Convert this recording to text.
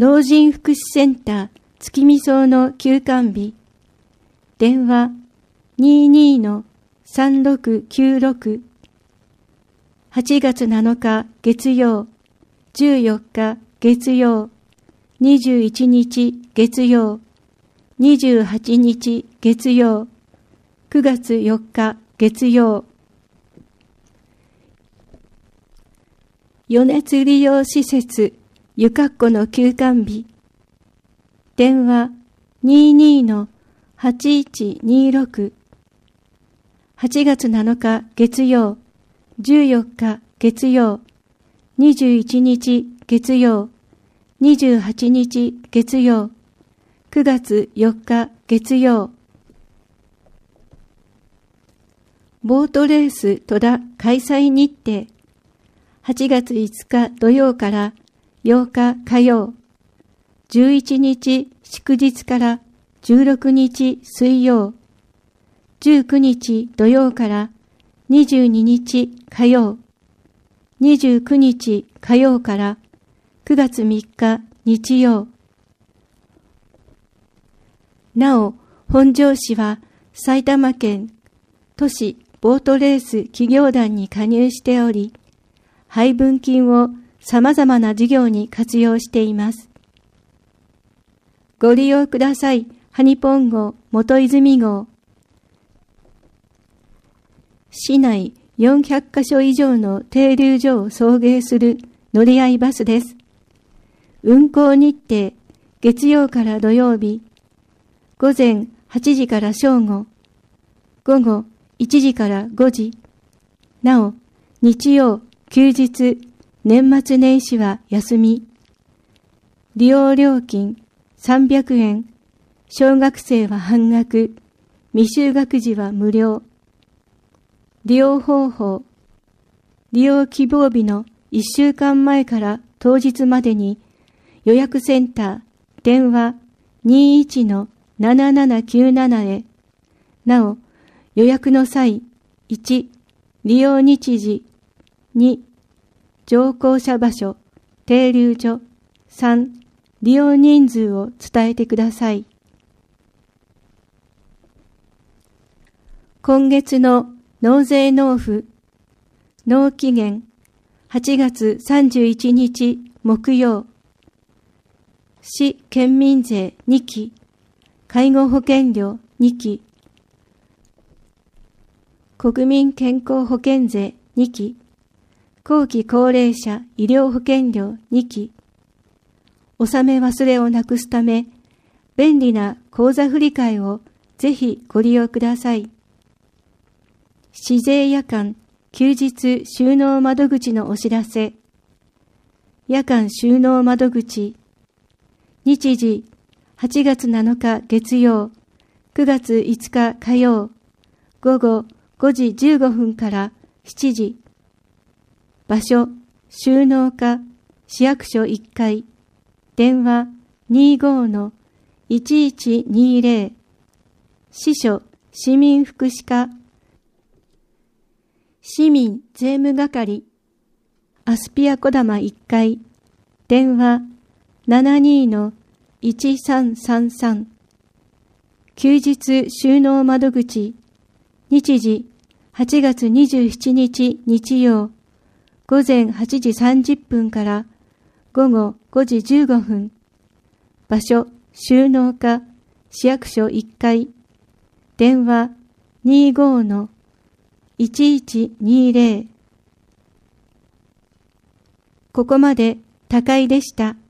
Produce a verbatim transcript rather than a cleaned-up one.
老人福祉センター月見荘の休館日、電話 にじゅうにのさんろくきゅうろく。はちがつなのか月曜、じゅうよっか月曜、にじゅういちにち月曜、にじゅうはちにち月曜、くがつよっか月曜。余熱利用施設ゆかっこの休館日、電話 にじゅうにのはちいちにろく。はちがつなのか月曜、じゅうよっか月曜、にじゅういちにち月曜、にじゅうはちにち月曜、くがつよっか月曜。ボートレース戸田開催日程、はちがついつか土曜からようか火曜、じゅういちにち祝日からじゅうろくにち水曜、じゅうくにち土曜からにじゅうににち火曜、にじゅうくにち火曜からくがつみっか日曜。なお、本庄市は埼玉県都市ボートレース企業団に加入しており、配分金を様々な事業に活用しています。ご利用ください。ハニポン号、元泉号。市内よんひゃくかしょ以上の停留所を送迎する乗り合いバスです。運行日程、月曜から土曜日、午前はちじから正午、午後いちじからごじ。なお、日曜、休日、年末年始は休み。利用料金さんびゃくえん、小学生は半額、未就学児は無料。利用方法、利用希望日のいっしゅうかんまえから当日までに予約センター、電話 にじゅういちのななななきゅうなな へ。なお、予約の際、いち、利用日時、に、乗降者場所、停留所、さん、利用人数を伝えてください。今月の納税納付、納期限はちがつさんじゅういちにち木曜、市県民税にき、介護保険料にき、国民健康保険税にき、後期高齢者医療保険料にき、納め忘れをなくすため、便利な口座振替をぜひご利用ください。市税夜間休日収納窓口のお知らせ。夜間収納窓口。日時はちがつなのか月曜、くがついつか火曜、午後ごじじゅうごふんからしちじ。場所、収納課、市役所いっかい。電話 にじゅうごのいちいちにじゅう。支所、市民福祉課。市民税務係。アスピア小玉いっかい。電話 ななじゅうにのいちさんさんさん。休日収納窓口。日時はちがつにじゅうしちにち日曜、午前はちじさんじゅっぷんから午後ごじじゅうごふん。場所、収納課、市役所いっかい。電話 にじゅうごのいちいちにじゅう。ここまで高井でした。